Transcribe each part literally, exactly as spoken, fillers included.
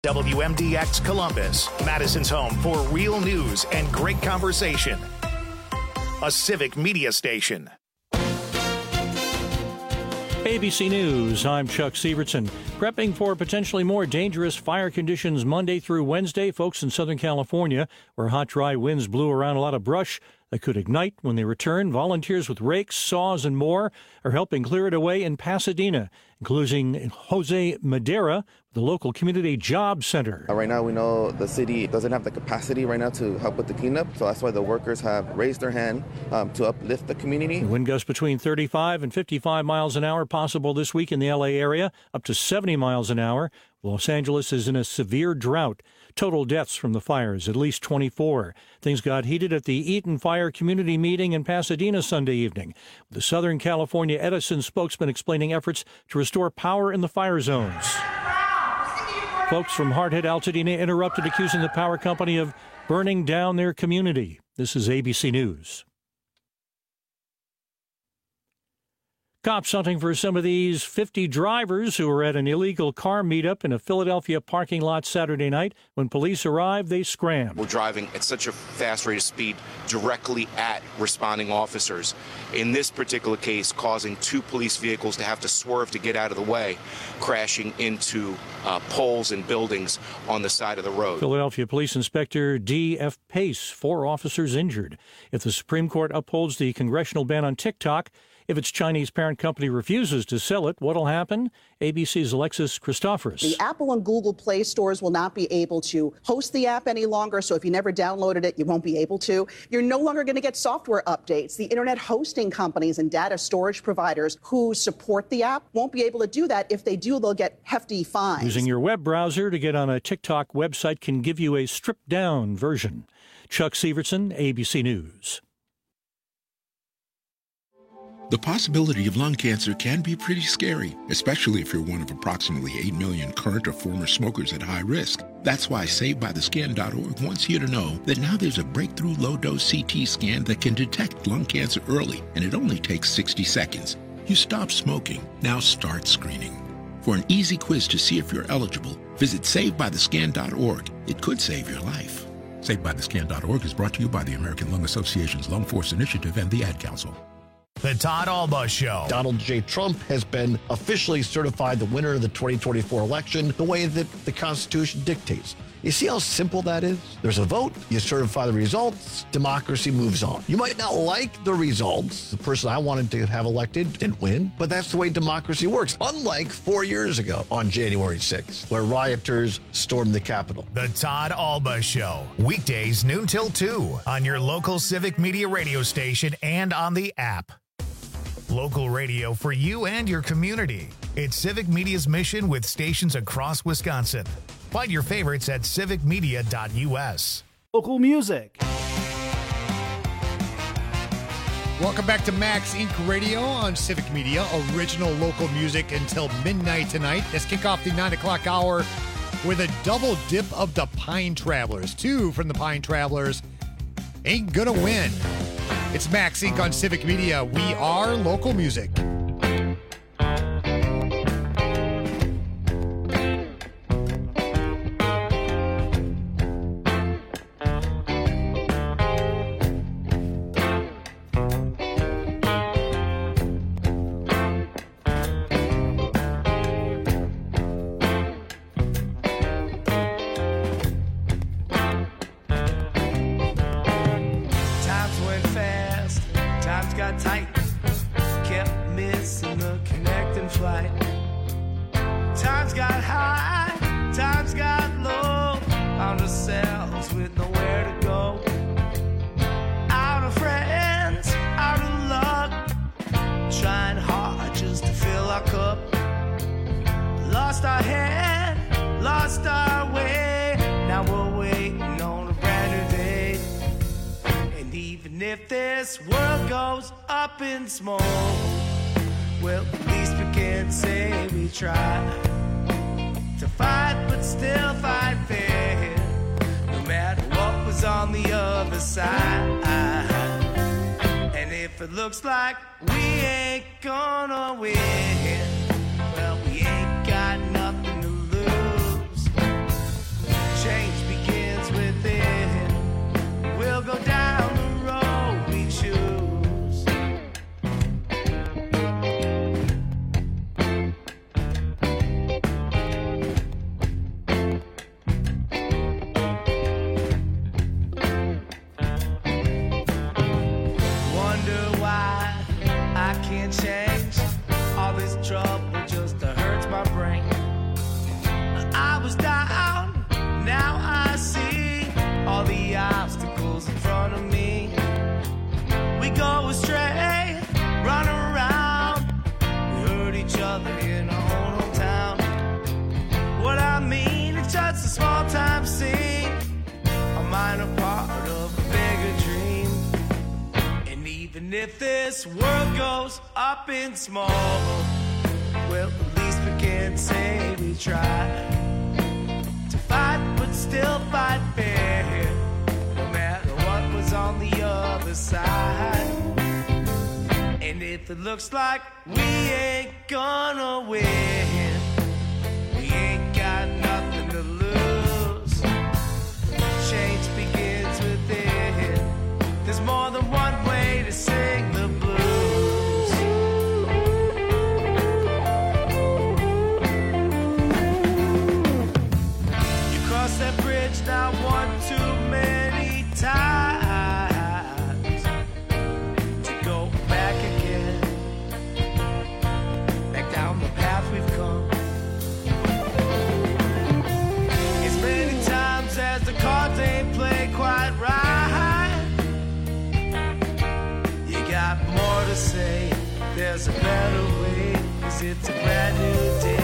W M D X Columbus, Madison's home for real news and great conversation. A civic media station. A B C News, I'm Chuck Sievertson. Prepping for potentially more dangerous fire conditions Monday through Wednesday, folks in Southern California, where hot, dry winds blew around a lot of brush that could ignite when they return. Volunteers with rakes, saws, and more are helping clear it away in Pasadena, including Jose Madera, the local community job center. Right now, we know the city doesn't have the capacity right now to help with the cleanup, so that's why the workers have raised their hand um, to uplift the community. Wind gusts between thirty-five and fifty-five miles an hour possible this week in the L A area, up to seventy miles an hour. Los Angeles is in a severe drought. Total deaths from the fires, at least twenty-four. Things got heated at the Eaton Fire Community Meeting in Pasadena Sunday evening. The Southern California Edison spokesman explaining efforts to restore power in the fire zones. Folks from Hardhead Altadena interrupted, accusing the power company of burning down their community. This is A B C News. Cops hunting for some of these fifty drivers who were at an illegal car meetup in a Philadelphia parking lot Saturday night. When police arrived, they scrammed. We're driving at such a fast rate of speed directly at responding officers. In this particular case, causing two police vehicles to have to swerve to get out of the way, crashing into uh, poles and buildings on the side of the road. Philadelphia Police Inspector D F Pace, four officers injured. If the Supreme Court upholds the congressional ban on TikTok, if its Chinese parent company refuses to sell it, what'll happen? A B C's Alexis Christoforous. The Apple and Google Play stores will not be able to host the app any longer, so if you never downloaded it, you won't be able to. You're no longer going to get software updates. The internet hosting companies and data storage providers who support the app won't be able to do that. If they do, they'll get hefty fines. Using your web browser to get on a TikTok website can give you a stripped-down version. Chuck Sievertson, A B C News. The possibility of lung cancer can be pretty scary, especially if you're one of approximately eight million current or former smokers at high risk. That's why Saved By The Scan dot org wants you to know that now there's a breakthrough low-dose C T scan that can detect lung cancer early, and it only takes sixty seconds. You stop smoking, now start screening. For an easy quiz to see if you're eligible, visit Saved By The Scan dot org. It could save your life. Saved By The Scan dot org is brought to you by the American Lung Association's Lung Force Initiative and the Ad Council. The Todd Alba Show. Donald J. Trump has been officially certified the winner of the twenty twenty-four election the way that the Constitution dictates. You see how simple that is? There's a vote, you certify the results, democracy moves on. You might not like the results. The person I wanted to have elected didn't win, but that's the way democracy works. Unlike four years ago on January sixth, where rioters stormed the Capitol. The Todd Alba Show. Weekdays noon till two on your local civic media radio station and on the app. Local radio for you and your community. It's Civic Media's mission with stations across Wisconsin. Find your favorites at civic media dot U S. Local music. Welcome back to Max Incorporated. Radio on Civic Media. Original local music until midnight tonight. Let's kick off the nine o'clock hour with a double dip of the Pine Travelers. Two from the Pine Travelers. Ain't Gonna Win. It's Max Incorporated on Civic Media. We are local music. If this world goes up in smoke, well, at least we can say we tried to fight, but still fight fair, no matter what was on the other side. And if it looks like we ain't gonna win, well, we ain't got nothing to lose. now I see all the obstacles in front of me. We go astray, run around, we hurt each other in our own hometown. What I mean, it's just a small time scene, a minor part of a bigger dream. And even if this world goes up in smoke, well, at least we can say we tried to fight, but still fight fair, no matter what was on the other side. And if it looks like we ain't gonna win, we ain't got nothing to lose. Change begins within. There's more than one way to sing the blues. You cross that bridge now one too many times to go back again, back down the path we've come. As many times as the cards ain't played quite right, you got more to say, there's a better way, 'cause it's a brand new day.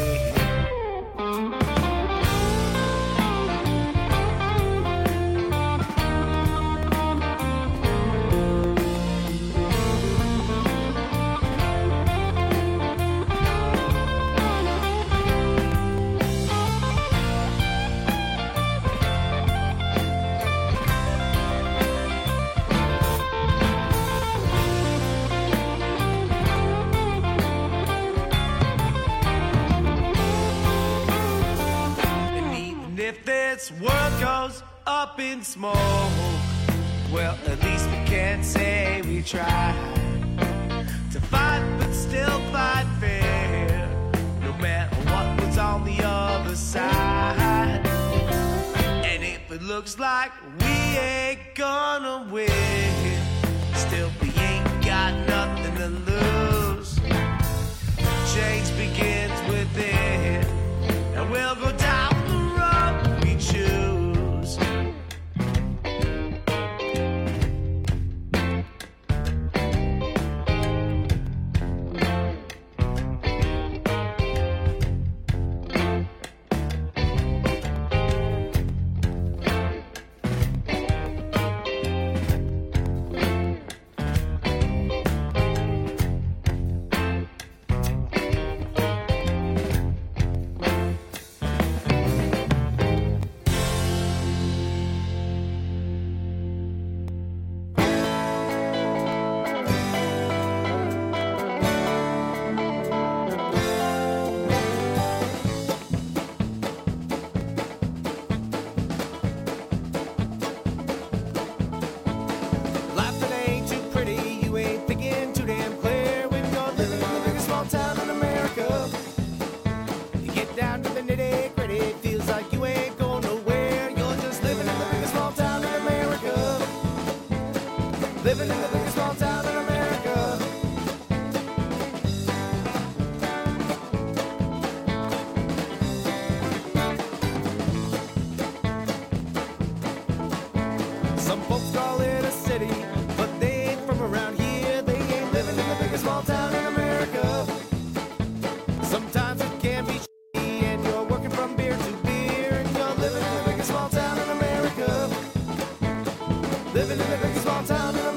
If this world goes up in smoke, well, at least we can say we tried to fight, but still fight fair, no matter what was on the other side. And if it looks like we ain't gonna win, still we ain't got nothing to lose. Change begins within, and we'll go down the road we choose. Living in the biggest small town in America. Some folks call it a city, but they ain't from around here. They ain't living in the biggest small town in America. Sometimes it can be shitty and you're working from beer to beer, and you're living in the biggest small town in America. Living in the biggest small town in America.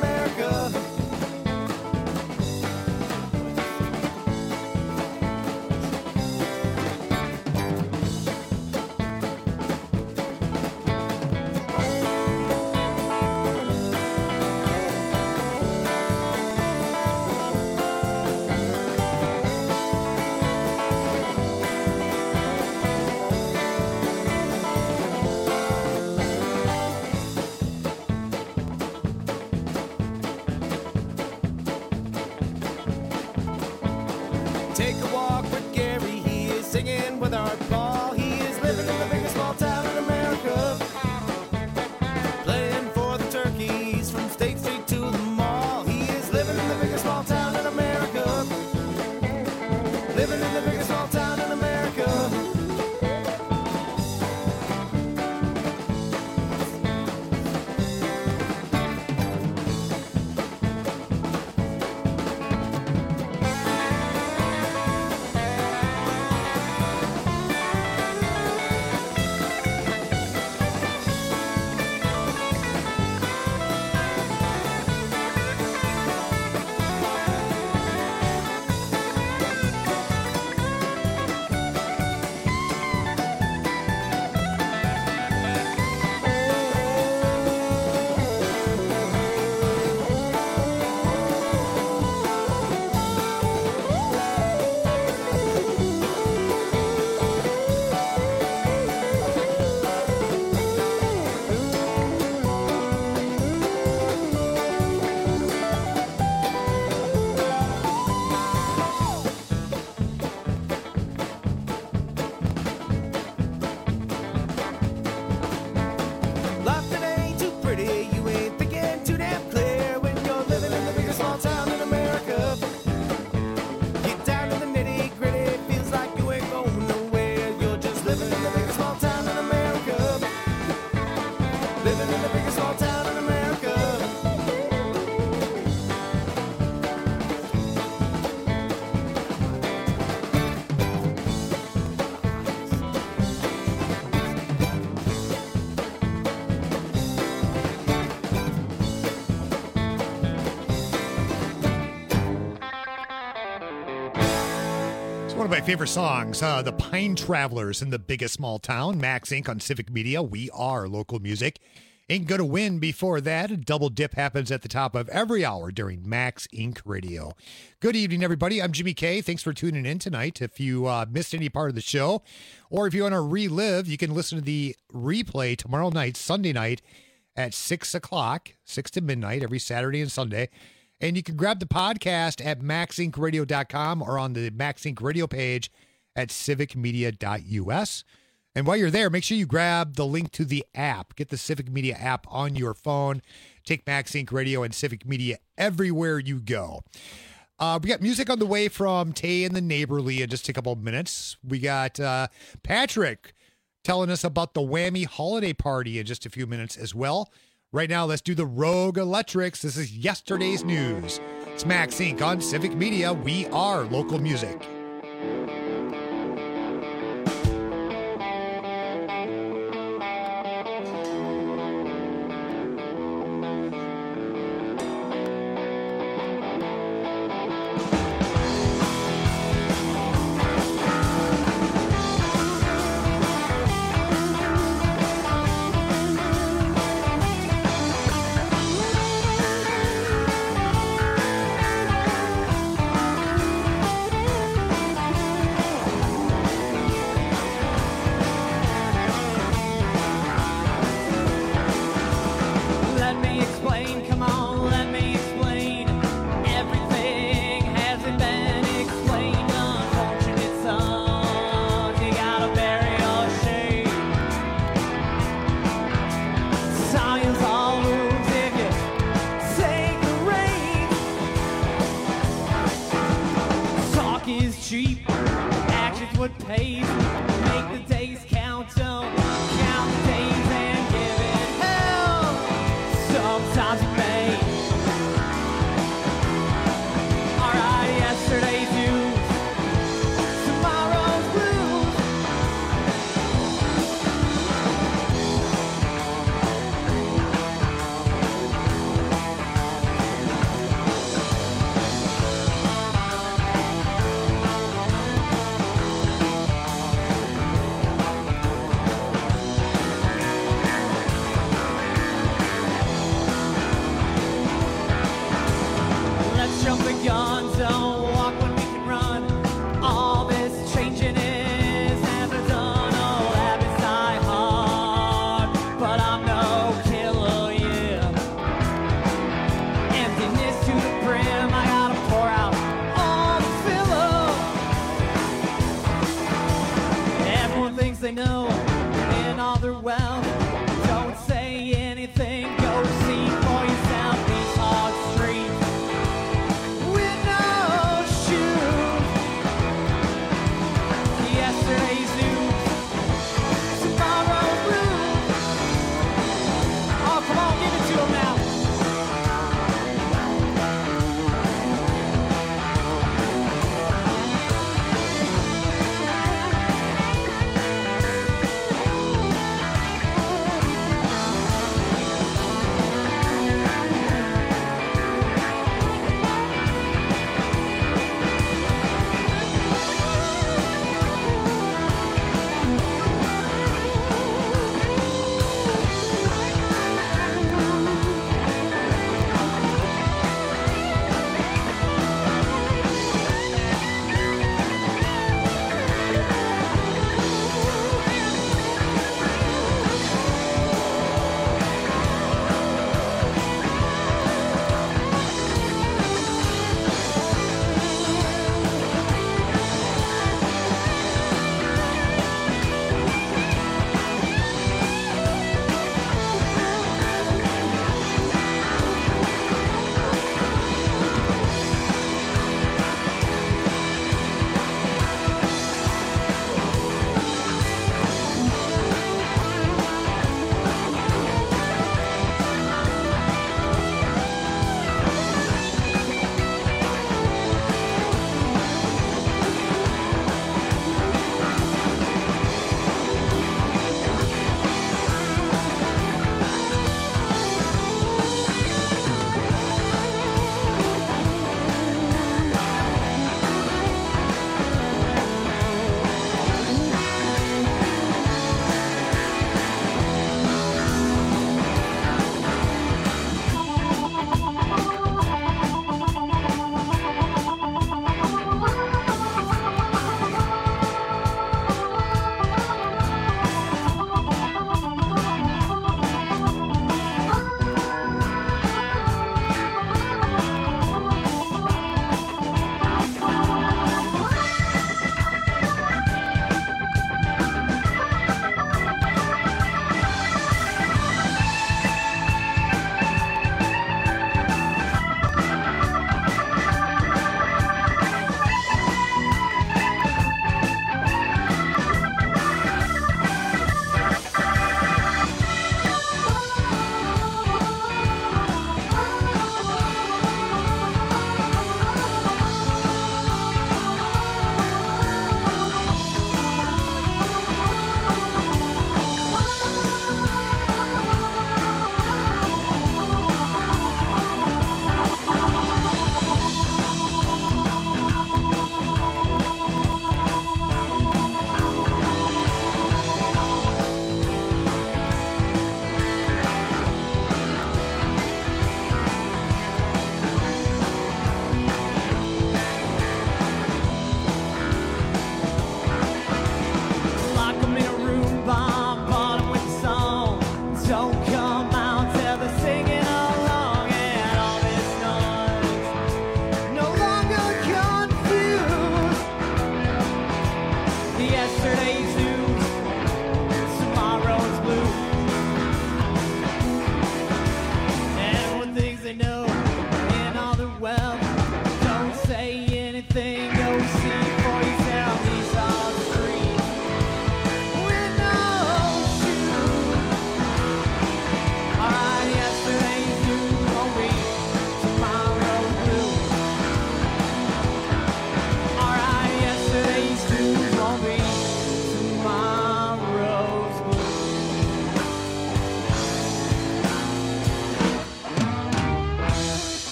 One of my favorite songs, uh, The Pine Travelers in the Biggest Small Town. Max Incorporated on Civic Media. We are local music. Ain't Gonna Win before that. A double dip happens at the top of every hour during Max Incorporated Radio. Good evening, everybody. I'm Jimmy K. Thanks for tuning in tonight. If you uh, missed any part of the show, or if you want to relive, you can listen to the replay tomorrow night, Sunday night, at six o'clock, six to midnight, every Saturday and Sunday. And you can grab the podcast at max inc radio dot com or on the Max Incorporated Radio page at civic media dot u s. And while you're there, make sure you grab the link to the app. Get the Civic Media app on your phone. Take Max Incorporated Radio and Civic Media everywhere you go. Uh, we got music on the way from Tay and the Neighborly in just a couple of minutes. We got uh, Patrick telling us about the Whammy Holiday Party in just a few minutes as well. Right now, let's do the Rogue Electrics. This is yesterday's news. It's Max Incorporated on Civic Media. We are local music.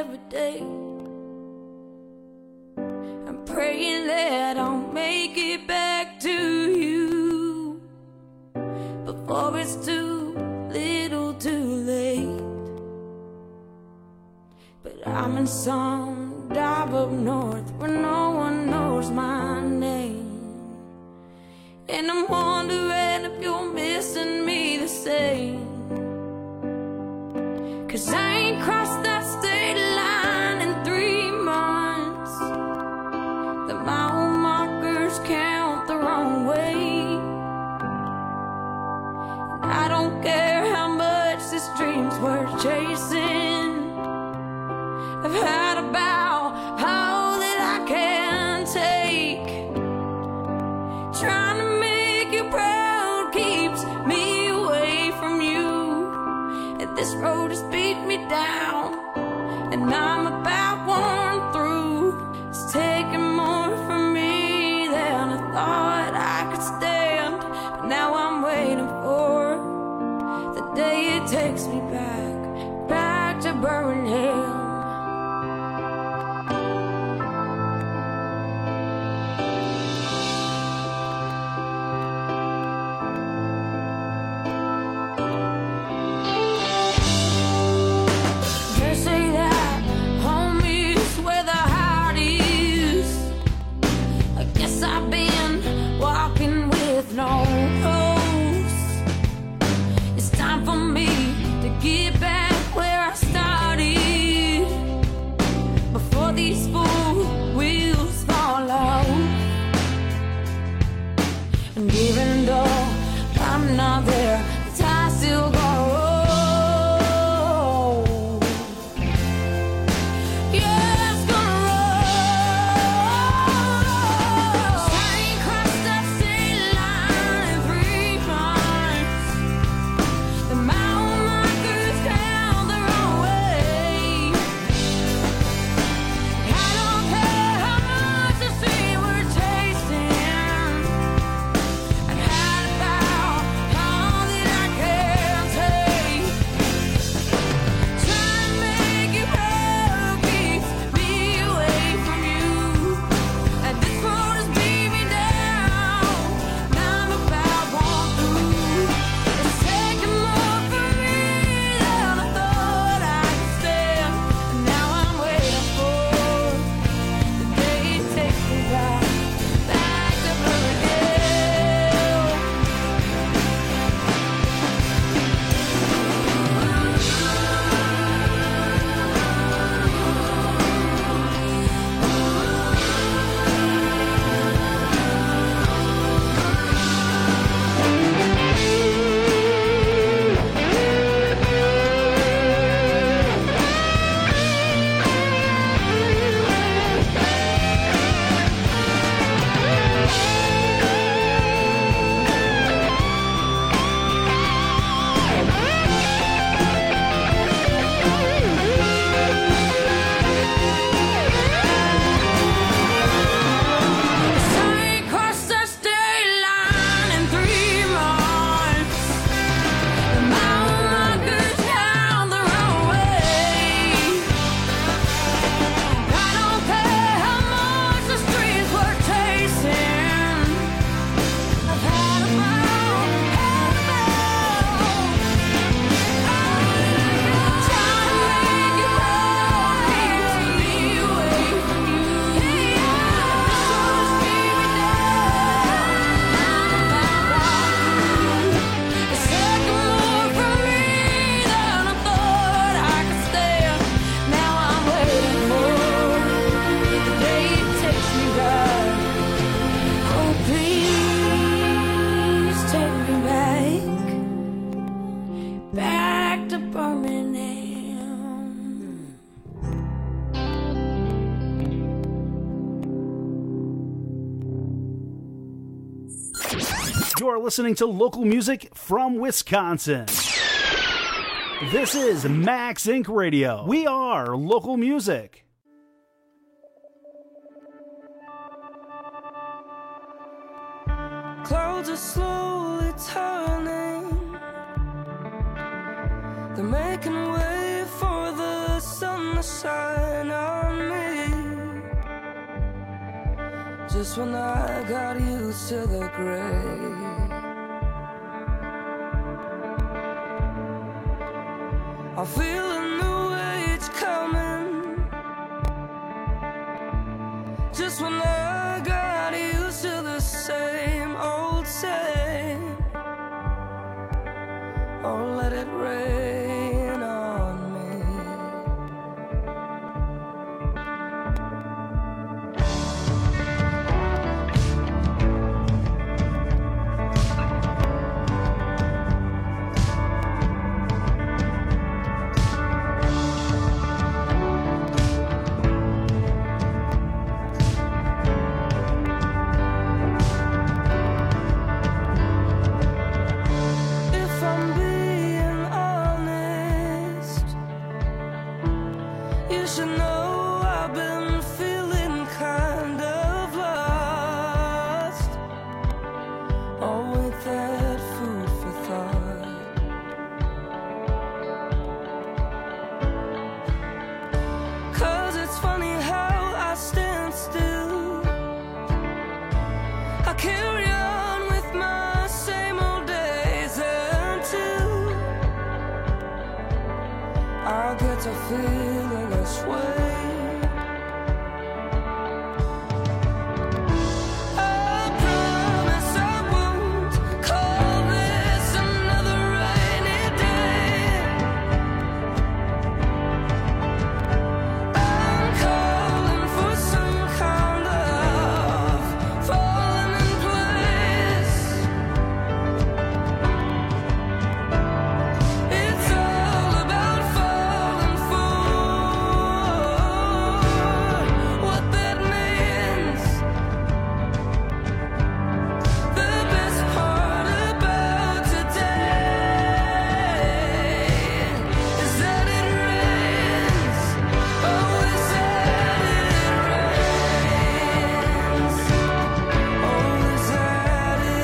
every day. I'm praying that I'll make it back to you before it's too little too late. But I'm in some dive up north where no one knows my name, and I'm wondering if you're missing me the same. 'Cause I ain't crossed that state line in three months. The mile markers count the wrong way. And I don't care how much these dreams were chasing. I've had about all that I can take. Trying to make you proud keeps me away from you. And this road has beat me down, and I'm about worn through. It's taking more from me than I thought I could stand. But now I'm waiting for the day it takes me back, back to Birmingham. No hopes. It's time for me to get back where I started before these fool wheels fall off. And even though I'm not there, the tide still go. You're listening to local music from Wisconsin. This is Max Inc Radio. We are local music. Clouds are slowly turning. They're making way for the sun. sun to shine on me. Just when I got used to the gray, I feel a new age coming. Just when I got used to the same old same. Oh, let it rain on me. If I'm being honest, you should know I've been feeling kind of lost. Oh, with that food for thought. 'Cause it's funny how I stand still. I carry on with my same old days until I get to feeling this way. I promise I won't call this another rainy day. I'm calling for some kind of falling in place. It's all about falling for what that means. The best part about today is that it rains. Oh, is that it rains. Oh, is that it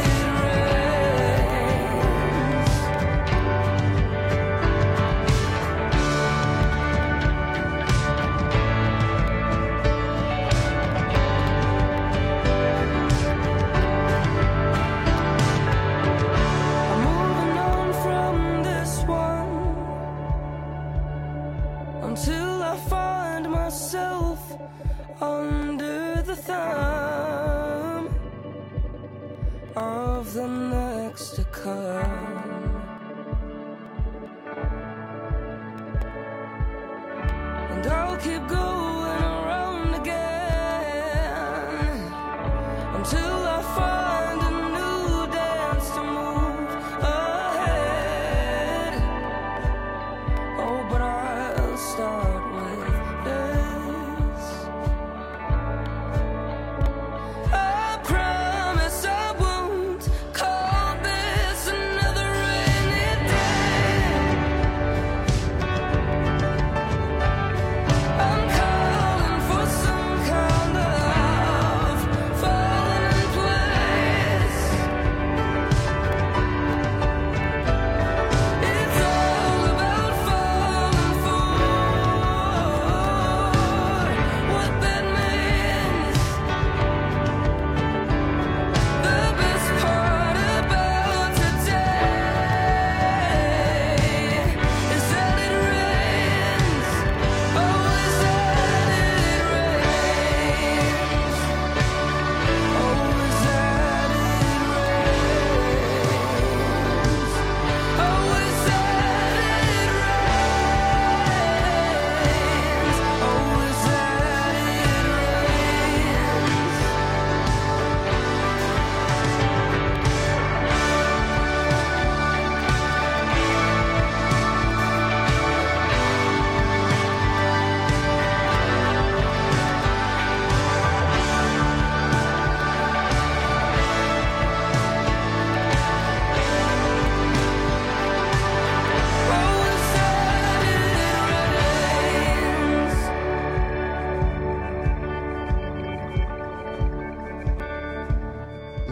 I'm moving on from this one until I find myself under the thumb of the next to come. And I'll keep going around again until I find a new dance to move ahead. Oh, but I'll start with this. I promise I won't call this another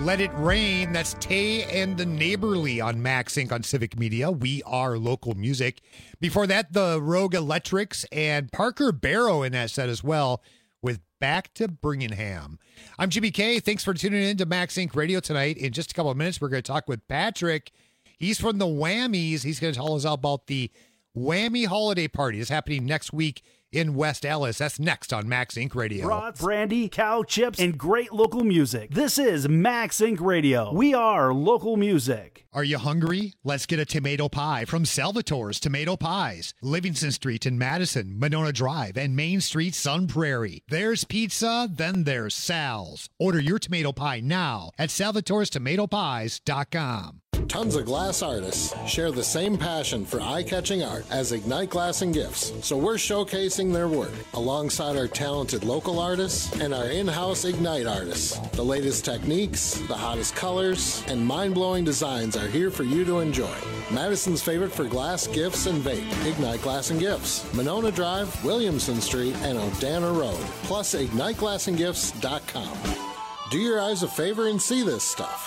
Let It Rain. That's Tay and the Neighborly on Max Inc on Civic Media. We are local music. Before that, the Rogue Electrics and Parker Barrow in that set as well with Back to Birmingham. I'm Jimmy K. Thanks for tuning in to Max Inc Radio tonight. In just a couple of minutes, we're going to talk with Patrick. He's from the Whammies. He's going to tell us about the Whammy Holiday Party. It's happening next week in West Allis. That's next on Max Inc Radio. Brats, brandy, cow chips, and great local music. This is Max Inc Radio. We are local music. Are you hungry? Let's get a tomato pie from Salvatore's Tomato Pies. Livingston Street in Madison, Monona Drive, and Main Street, Sun Prairie. There's pizza, then there's Sal's. Order your tomato pie now at salvatores tomato pies dot com. Tons of glass artists share the same passion for eye-catching art as Ignite Glass and Gifts, so we're showcasing their work alongside our talented local artists and our in-house Ignite artists. The latest techniques, the hottest colors, and mind-blowing designs are here for you to enjoy. Madison's favorite for glass, gifts, and vape, Ignite Glass and Gifts, Monona Drive, Williamson Street, and Odana Road, plus ignite glass and gifts dot com. Do your eyes a favor and see this stuff.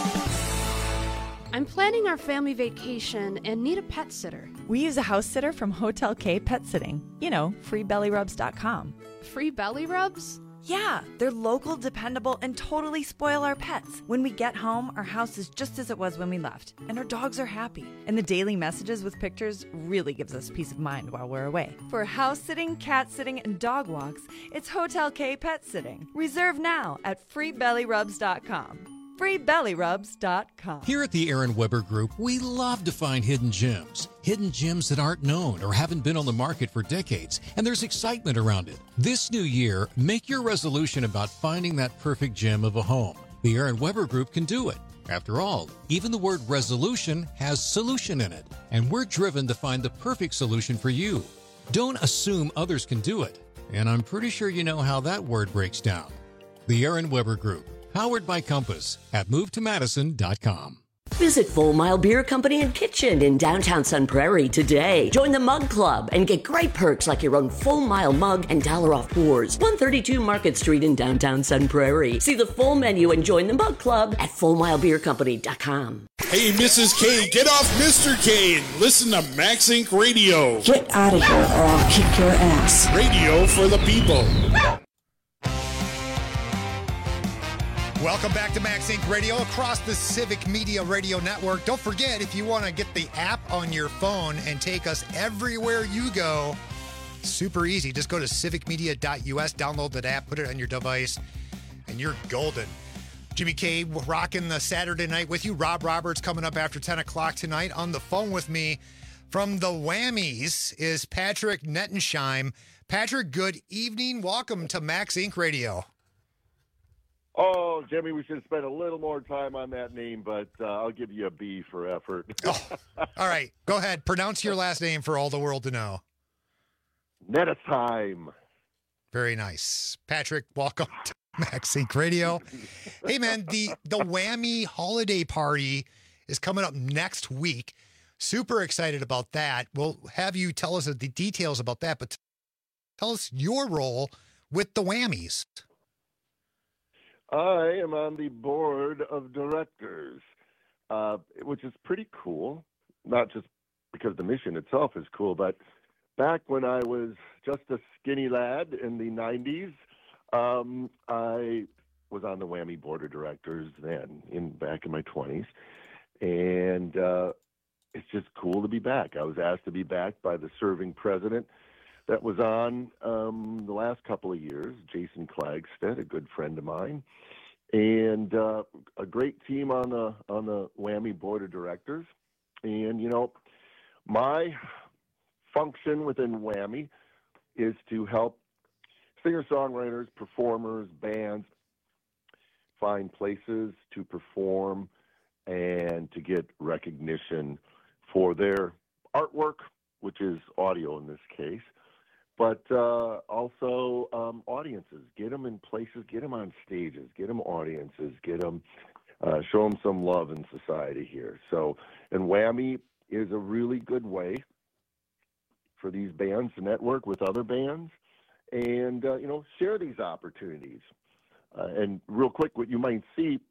I'm planning our family vacation and need a pet sitter. We use a house sitter from Hotel K Pet Sitting. You know, free belly rubs dot com. Free belly rubs? Yeah, they're local, dependable, and totally spoil our pets. When we get home, our house is just as it was when we left, and our dogs are happy. And the daily messages with pictures really gives us peace of mind while we're away. For house sitting, cat sitting, and dog walks, it's Hotel K Pet Sitting. Reserve now at free belly rubs dot com. free belly rubs dot com. Here at the Aaron Weber Group, we love to find hidden gems. Hidden gems that aren't known or haven't been on the market for decades, and there's excitement around it. This new year, make your resolution about finding that perfect gem of a home. The Aaron Weber Group can do it. After all, even the word resolution has solution in it, and we're driven to find the perfect solution for you. Don't assume others can do it, and I'm pretty sure you know how that word breaks down. The Aaron Weber Group. Powered by Compass at move to madison dot com. Visit Full Mile Beer Company and Kitchen in downtown Sun Prairie today. Join the Mug Club and get great perks like your own Full Mile mug and dollar off pours. one thirty-two Market Street in downtown Sun Prairie. See the full menu and join the Mug Club at full mile beer company dot com. Hey, Missus K, get off Mister K and listen to Max Inc Radio. Get out of here or I'll kick your ass. Radio for the people. Welcome back to Max Inc Radio across the Civic Media Radio Network. Don't forget, if you want to get the app on your phone and take us everywhere you go, super easy. Just go to civic media dot u s, download that app, put it on your device, and you're golden. Jimmy K rocking the Saturday night with you. Rob Roberts coming up after ten o'clock tonight. On the phone with me from the Whammies is Patrick Nettensheim. Patrick, good evening. Welcome to Max Inc Radio. Oh, Jimmy, we should spend a little more time on that name, but uh, I'll give you a B for effort. Oh, all right. Go ahead. Pronounce your last name for all the world to know. Nettesheim. Very nice. Patrick, welcome to Max Inc Radio. Hey, man, the, the Whammy Holiday Party is coming up next week. Super excited about that. We'll have you tell us the details about that, but tell us your role with the Whammies. I am on the board of directors, uh, which is pretty cool, not just because the mission itself is cool, but back when I was just a skinny lad in the nineties, um, I was on the Whammy board of directors then, in back in my twenties, and uh, it's just cool to be back. I was asked to be back by the serving president that was on um, the last couple of years, Jason Klagstead, a good friend of mine, and uh, a great team on the on the Whammy board of directors. And you know, my function within Whammy is to help singer-songwriters, performers, bands find places to perform and to get recognition for their artwork, which is audio in this case. But uh, also um, audiences, get them in places, get them on stages, get them audiences, get them, uh, show them some love in society here. So, and Whammy is a really good way for these bands to network with other bands and, uh, you know, share these opportunities. Uh, and real quick, what you might see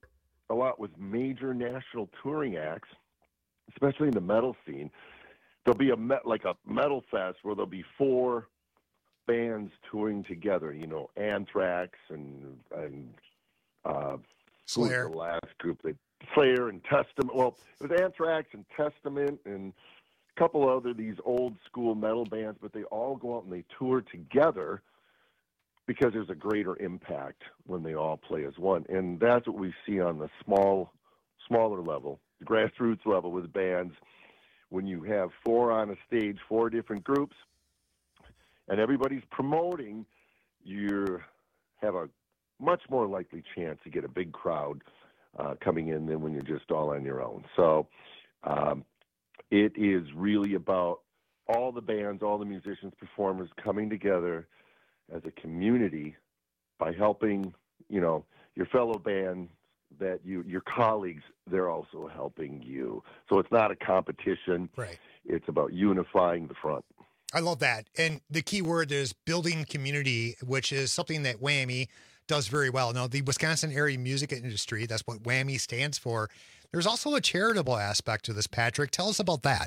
a lot with major national touring acts, especially in the metal scene. There'll be a met, like a metal fest where there'll be four bands touring together. You know, Anthrax and and uh, Slayer. Who was the last group? They Slayer and Testament. Well, it was Anthrax and Testament and a couple other these old school metal bands, but they all go out and they tour together because there's a greater impact when they all play as one. And that's what we see on the small, smaller level, the grassroots level with bands. When you have four on a stage, four different groups, and everybody's promoting, you have a much more likely chance to get a big crowd uh, coming in than when you're just all on your own. So um, it is really about all the bands, all the musicians, performers coming together as a community by helping, you know, your fellow band, that you, your colleagues, they're also helping you. So it's not a competition. Right. It's about unifying the front. I love that. And the key word is building community, which is something that WAMI does very well. Now, the Wisconsin Area Music Industry, that's what WAMI stands for. There's also a charitable aspect to this, Patrick. Tell us about that.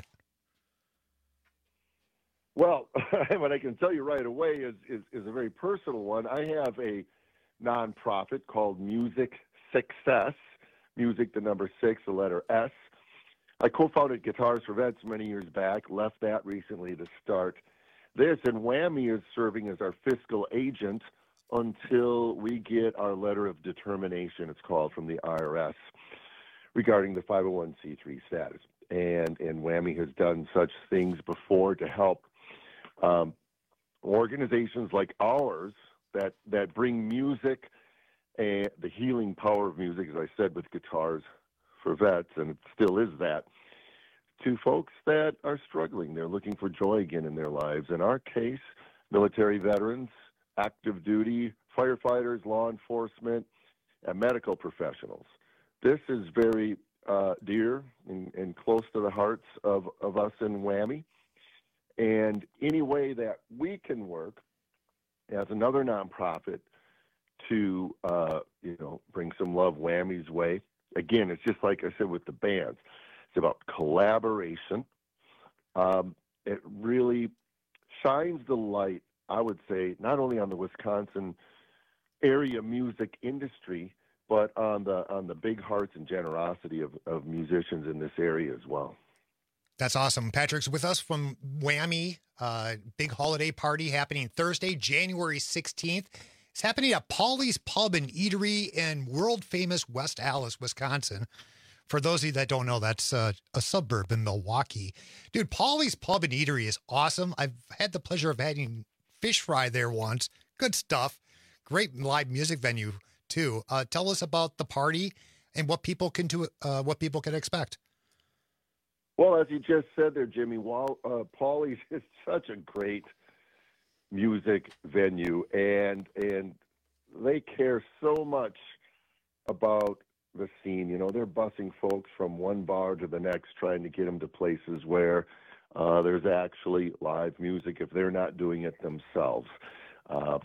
Well, what I can tell you right away is, is, is a very personal one. I have a nonprofit called Music Success, music, the number six, the letter S. I co-founded Guitars for Vets many years back, left that recently to start this, and WAMI is serving as our fiscal agent until we get our letter of determination, it's called, from the I R S regarding the five oh one c three status. And, and WAMI has done such things before to help um, organizations like ours that, that bring music and the healing power of music, as I said, with Guitars for Vets, and it still is that, to folks that are struggling. They're looking for joy again in their lives. In our case, military veterans, active duty, firefighters, law enforcement, and medical professionals. This is very uh, dear and, and close to the hearts of, of us in WAMI. And any way that we can work as another nonprofit to, uh, you know, bring some love WAMI's way. Again, it's just like I said with the bands. It's about collaboration. Um, it really shines the light, I would say, not only on the Wisconsin area music industry, but on the on the big hearts and generosity of, of musicians in this area as well. That's awesome. Patrick's with us from WAMI, uh, big holiday party happening Thursday, January sixteenth. It's happening at Paulie's Pub and Eatery in world-famous West Allis, Wisconsin. For those of you that don't know, that's uh, a suburb in Milwaukee. Dude, Paulie's Pub and Eatery is awesome. I've had the pleasure of having fish fry there once. Good stuff. Great live music venue, too. Uh, tell us about the party and what people can do, uh, what people can expect. Well, as you just said there, Jimmy, Wall, uh, Paulie's is such a great music venue, and and they care so much about the scene. You know, they're busing folks from one bar to the next, trying to get them to places where uh, there's actually live music if they're not doing it themselves. Uh,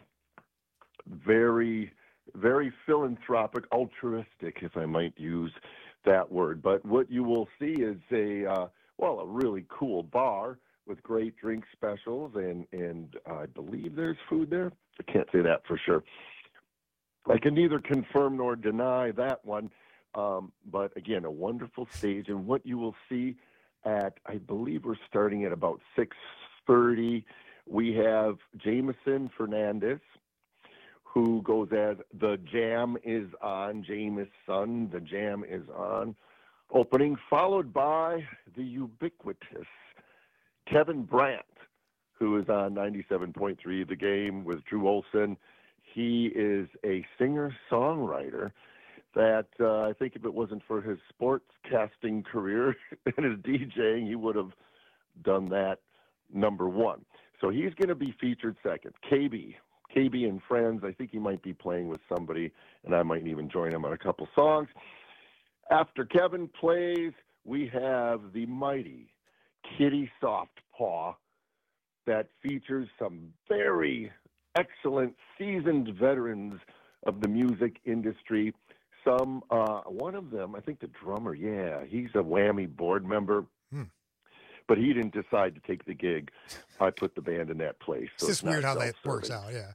very, very philanthropic, altruistic, if I might use that word. But what you will see is a, uh, well, a really cool bar with great drink specials, and, and I believe there's food there. I can't say that for sure. I can neither confirm nor deny that one. Um, but again, a wonderful stage. And what you will see at, I believe we're starting at about six thirty, we have Jameson Fernandez, who goes as The Jam is On, Jameson, The Jam is On, opening, followed by the ubiquitous Kevin Brandt, who is on ninety-seven point three The Game with Drew Olson. He is a singer-songwriter that uh, I think if it wasn't for his sportscasting career and his DJing, he would have done that number one. So he's going to be featured second. K B, K B and Friends. I think he might be playing with somebody, and I might even join him on a couple songs. After Kevin plays, we have the mighty Kitty Softpaw that features some very excellent seasoned veterans of the music industry, some, uh, one of them, I think the drummer, yeah, he's a Whammy board member. Hmm. But he didn't decide to take the gig. I put the band in that place. So it's just it's weird how self-serving. that works out, yeah.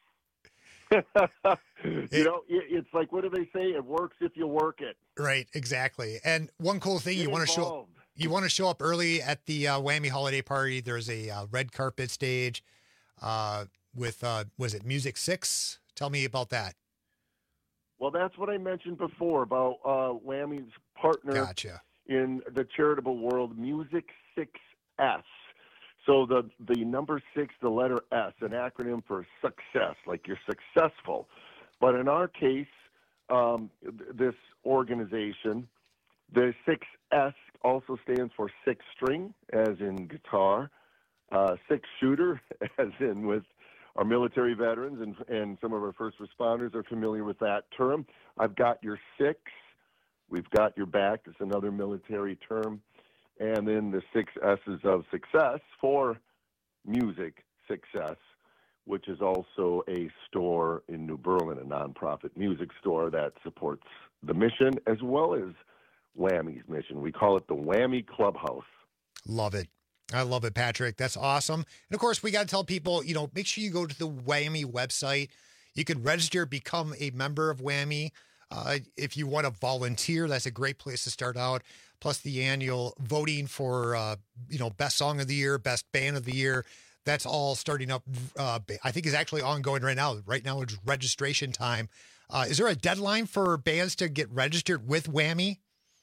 you know, it, it's like, what do they say? It works if you work it. Right, exactly. And one cool thing, Get you want to show involved. you want to show up early at the uh, Whammy holiday party. There's a uh, red carpet stage uh, with, uh, was it Music Six? Tell me about that. Well, that's what I mentioned before about uh, Whammy's partner Gotcha. in the charitable world, Music Six S. So the the number six, the letter S, an acronym for success, like you're successful. But in our case, um, th- this organization, the six S also stands for six string, as in guitar, uh, six shooter, as in with our military veterans and, and some of our first responders are familiar with that term. I've got your six. We've got your back. It's another military term. And then the six S's of success for Music Success, which is also a store in New Berlin, a nonprofit music store that supports the mission as well as Whammy's mission. We call it the Whammy Clubhouse. Love it. I love it, Patrick. That's awesome. And of course, we got to tell people, you know, make sure you go to the Whammy website. You could register, become a member of Whammy. Uh, if you want to volunteer, that's a great place to start out. Plus the annual voting for, uh, you know, best song of the year, best band of the year. That's all starting up. Uh, I think is actually ongoing right now. Right now it's registration time. Uh, is there a deadline for bands to get registered with Whammy?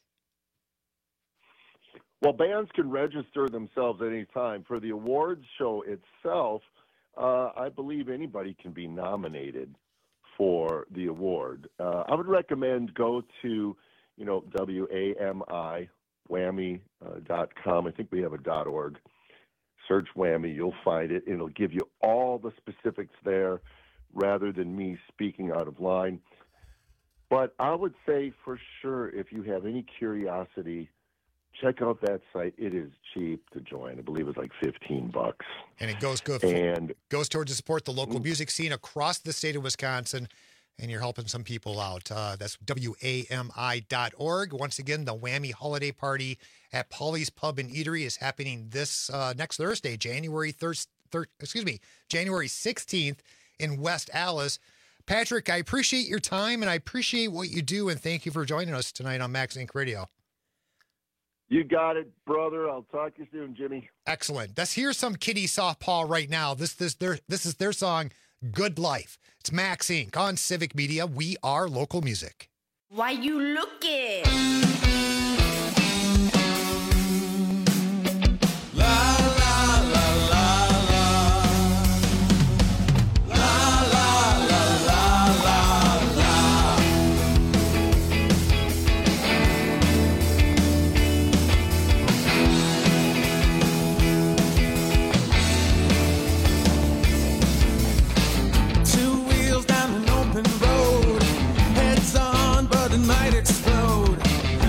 Well, bands can register themselves at any time. For the awards show itself, uh, I believe anybody can be nominated for the award. Uh, I would recommend go to, you know, W A M I, whammy dot com. I think we have a .org. Search Whammy, you'll find it. It'll give you all the specifics there rather than me speaking out of line. But I would say for sure, if you have any curiosity, check out that site. It is cheap to join. I believe it's like fifteen bucks. And it goes good. For, and goes towards to support the local music scene across the state of Wisconsin. And you're helping some people out. Uh, that's W A M I dot org. Once again, the Whammy Holiday Party at Polly's Pub and Eatery is happening this uh, next Thursday, January third, thir- excuse me, January sixteenth in West Allis. Patrick, I appreciate your time and I appreciate what you do. And thank you for joining us tonight on Max Inc Radio. You got it, brother. I'll talk to you soon, Jimmy. Excellent. Let's hear some Kitty Softpaw right now. This, this, their, this is their song, Good Life. It's Max Incorporated on Civic Media. We are local music. Why you looking? Explode.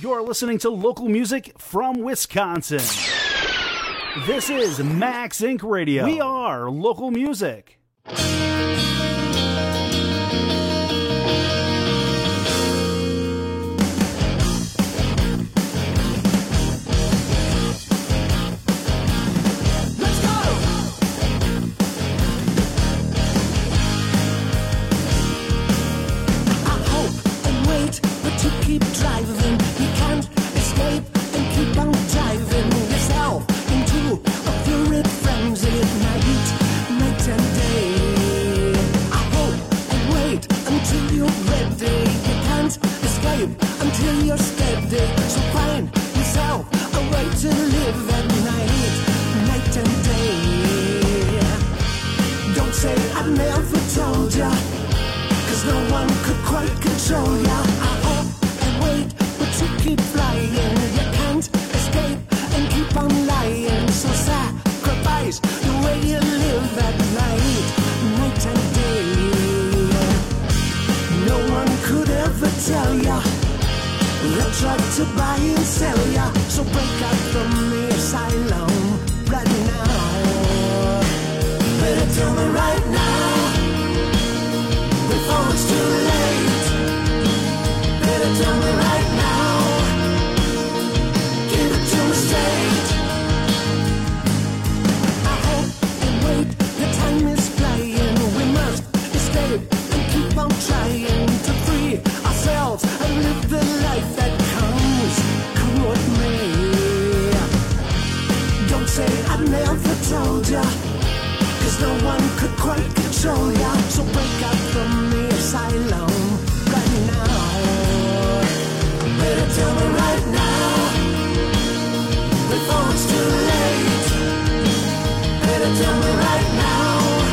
You're listening to local music from Wisconsin. This is Max Incorporated. Radio. We are local music. Keep driving, you can't escape and keep on driving yourself into a fluid frenzy at night, night and day. I hope and wait until you're ready. You can't escape until you're steady. So find yourself a way to live at night, night and day. Don't say I never told ya, 'cause no one could quite control ya. I hope wait, but you keep flying. You can't escape and keep on lying. So sacrifice the way you live at night, night and day. No one could ever tell ya. They'll try to buy and sell ya. So break out from the asylum right now. Better tell me right now, before it's too late. Tell me right now, give it to me straight. I hope and wait, the time is flying. We must escape and keep on trying to free ourselves and live the life that comes, come what may. Don't say I never told ya, 'cause no one could quite control ya. So break out from the asylum right now. Better tell me right now, before it's too late. Better tell me right now,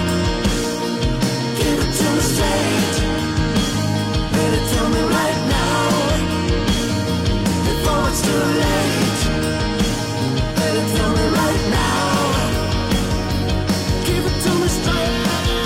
give it to me straight. Better tell me right now, before it's too late. Better tell me right now, give it to me straight.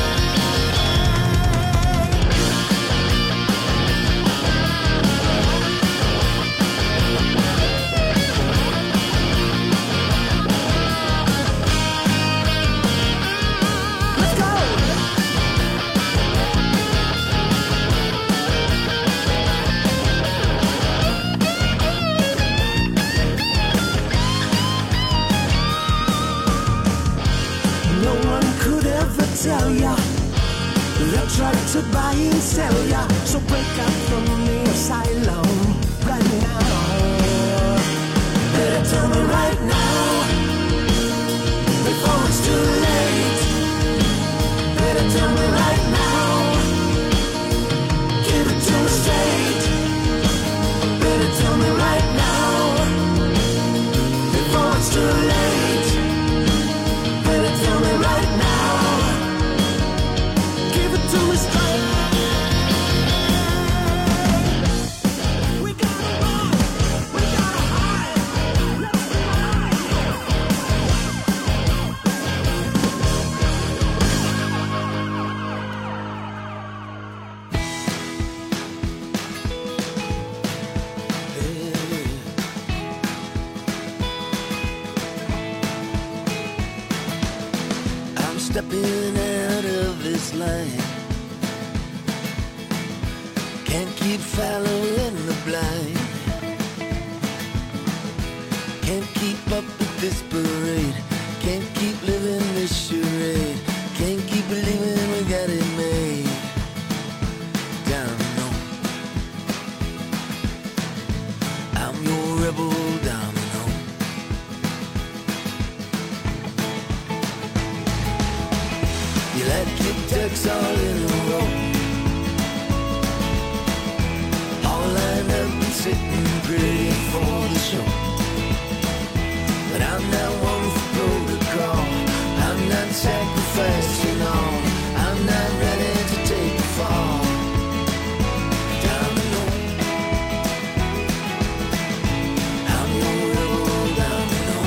Tell ya, they'll try to buy and sell ya. So break out from the asylum right now. Better tell me right now, before it's too late. Better tell me right now, give it to me straight. Better tell me right now, before it's too late. Better tell me right now, to me straight. We gotta run, we gotta hide. Let's ride. I'm stepping out of this line. Can't keep following the blind. Can't keep up with this parade. Can't keep living this charade. Can't keep believing we got it made. Down low, I'm your rebel domino. You like your ducks all in a row, lined up and sitting pretty for the show. But I'm not one for protocol. I'm not sacrificing all. I'm not ready to take a fall. Down low, I'm your rebel domino.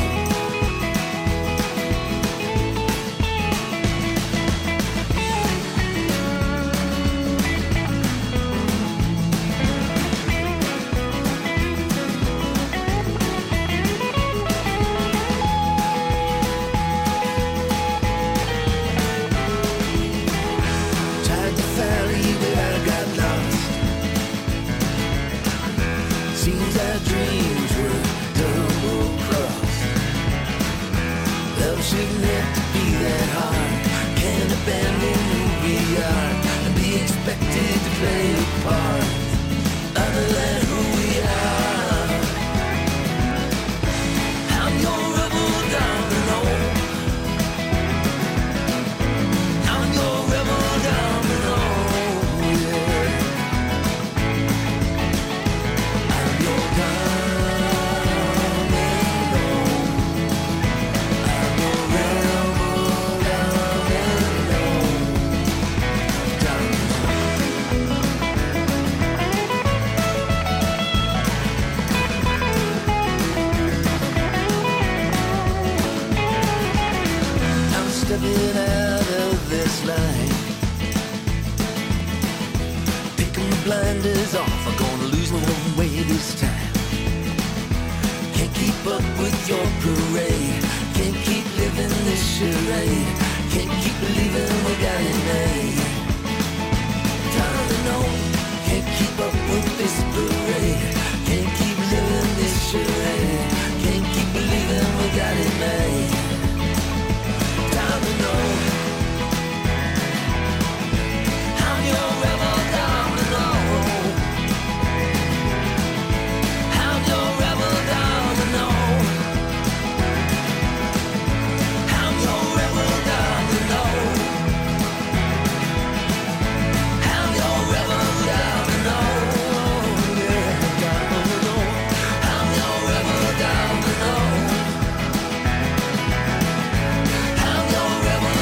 blinders off. I'm gonna lose my own way this time. Can't keep up with your parade. Can't keep living this charade. Can't keep believing we got it made. Domino, can't keep up with this parade. Can't keep living this charade. Can't keep believing we got it made. Domino, I'm your rebel domino. I'm your rebel domino. I'm your rebel domino. I'm your rebel domino. Yeah, domino. I'm your rebel domino. I'm your rebel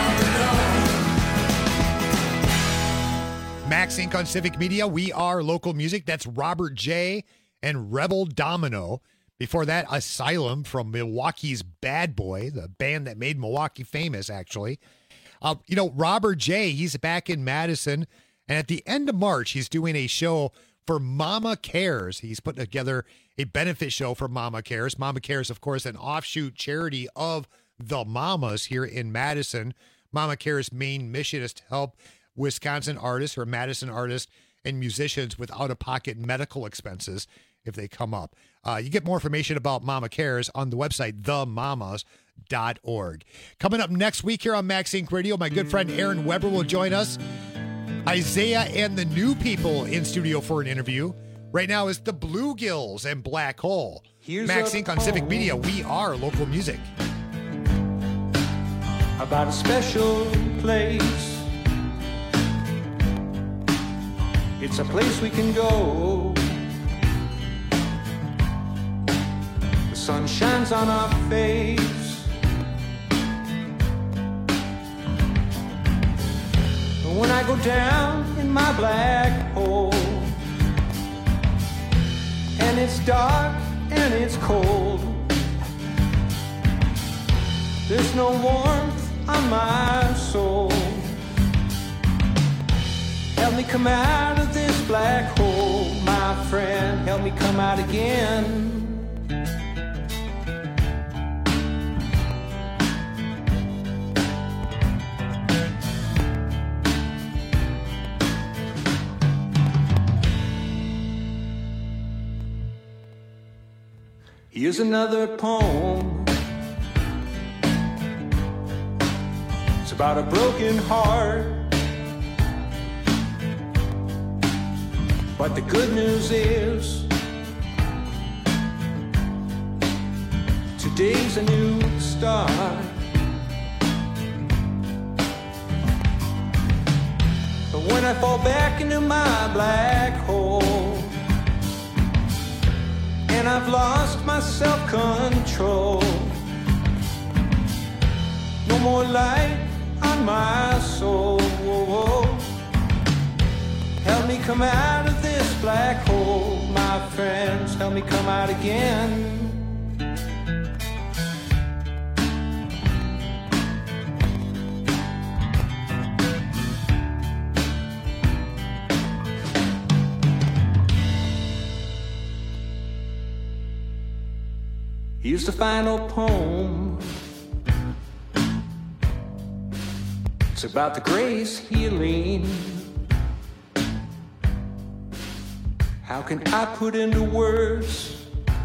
domino. Max Inc on Civic Media. We are local music. That's Robert J. and Rebel Domino. Before that, Asylum from Milwaukee's Bad Boy, the band that made Milwaukee famous, actually. Uh, you know, Robert J., he's back in Madison, and at the end of March, he's doing a show for Mama Cares. He's putting together a benefit show for Mama Cares. Mama Cares, of course, an offshoot charity of the Mamas here in Madison. Mama Cares' main mission is to help Wisconsin artists or Madison artists and musicians with out-of-pocket medical expenses if they come up. Uh, you get more information about Mama Cares on the website, the mamas dot org. Coming up next week here on Max Inc Radio, my good friend Aaron Weber will join us. Isaiah and the New People in studio for an interview. Right now is the Bluegills and Black Hole. Here's Max a Inc on Civic Media. We are local music. About a special place. It's a place we can go. The sun shines on our face. And when I go down in my black hole, and it's dark and it's cold, there's no warmth on my soul. Help me come out of this black hole, my friend. Help me come out again. Here's another poem. It's about a broken heart. But the good news is, today's a new start. But when I fall back into my black hole, and I've lost my self-control, no more light on my soul. Help me come out of this black hole, my friends. Help me come out again. Here's the final poem. It's about the grace healing. How can I put into words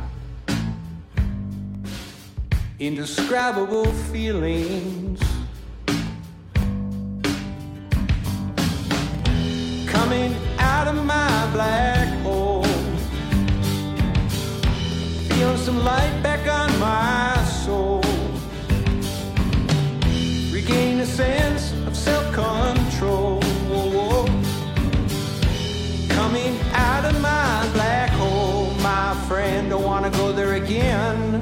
indescribable feelings? Coming out of my black hole, feeling some light back on my soul, regain a sense of self-control. Coming out of my black hole, my friend, don't wanna go there again.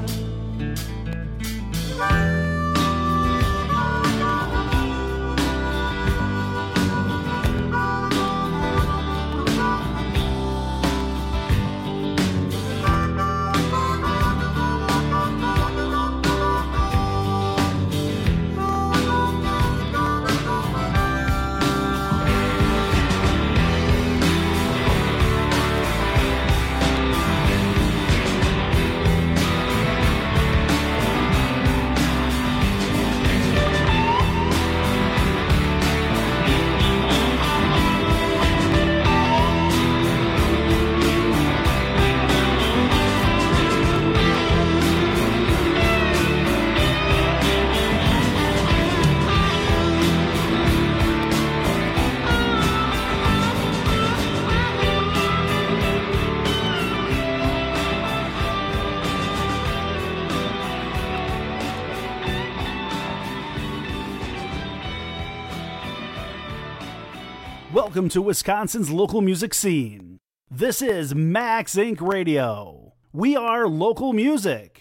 Welcome to Wisconsin's local music scene. This is Max Incorporated. Radio. We are local music.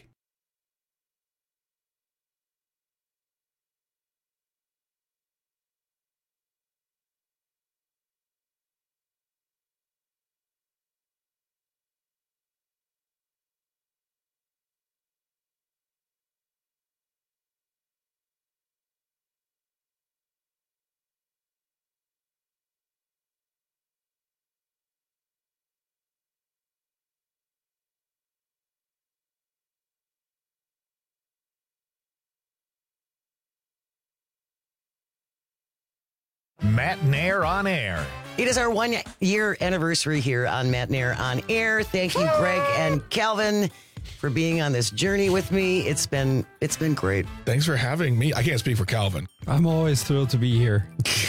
Matt Nair on Air. It is our one-year anniversary here on Matt Nair on Air. Thank you, Greg and Calvin, for being on this journey with me. It's been it's been great. Thanks for having me. I can't speak for Calvin. I'm always thrilled to be here.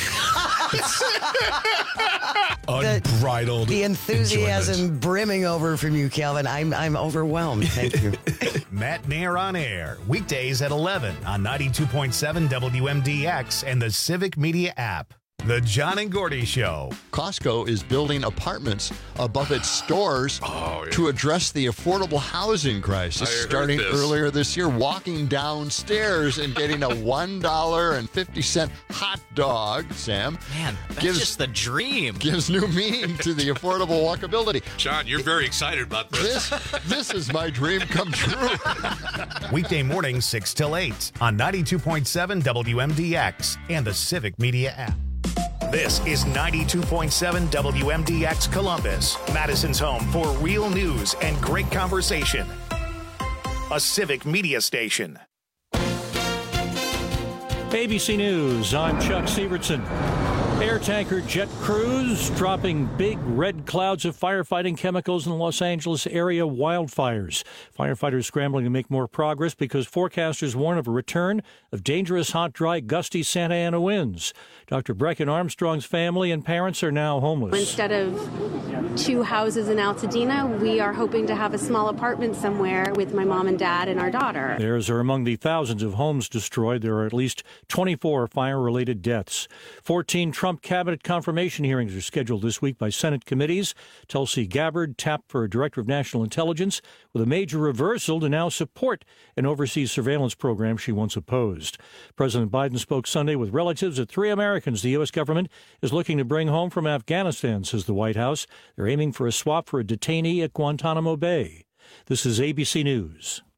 Unbridled. The, the enthusiasm enjoyment. brimming over from you, Calvin. I'm I'm overwhelmed. Thank you. Matt Nair on Air, weekdays at eleven on ninety-two point seven W M D X and the Civic Media app. The John and Gordy Show. Costco is building apartments above its stores oh, yeah. to address the affordable housing crisis. Starting this. earlier this year, walking downstairs and getting a one dollar and fifty cent hot dog, Sam. Man, that's gives, just the dream. Gives new meaning to the affordable walkability. John, you're very excited about this. This, this is my dream come true. Weekday mornings, six till eight on ninety-two point seven W M D X and the Civic Media app. This is ninety-two point seven W M D X Columbus, Madison's home for real news and great conversation. A Civic Media station. A B C News, I'm Chuck Sievertson. Air tanker jet crews dropping big red clouds of firefighting chemicals in the Los Angeles area wildfires. Firefighters scrambling to make more progress because forecasters warn of a return of dangerous, hot, dry, gusty Santa Ana winds. Doctor Brecken Armstrong's family and parents are now homeless. Instead of two houses in Altadena, we are hoping to have a small apartment somewhere with my mom and dad and our daughter. Theirs are among the thousands of homes destroyed. There are at least twenty-four fire-related deaths. fourteen Trump cabinet confirmation hearings are scheduled this week by Senate committees. Tulsi Gabbard tapped for a director of national intelligence with a major reversal to now support an overseas surveillance program she once opposed. President Biden spoke Sunday with relatives of three Americans the U S government is looking to bring home from Afghanistan, says the White House. They're aiming for a swap for a detainee at Guantanamo Bay. This is A B C News.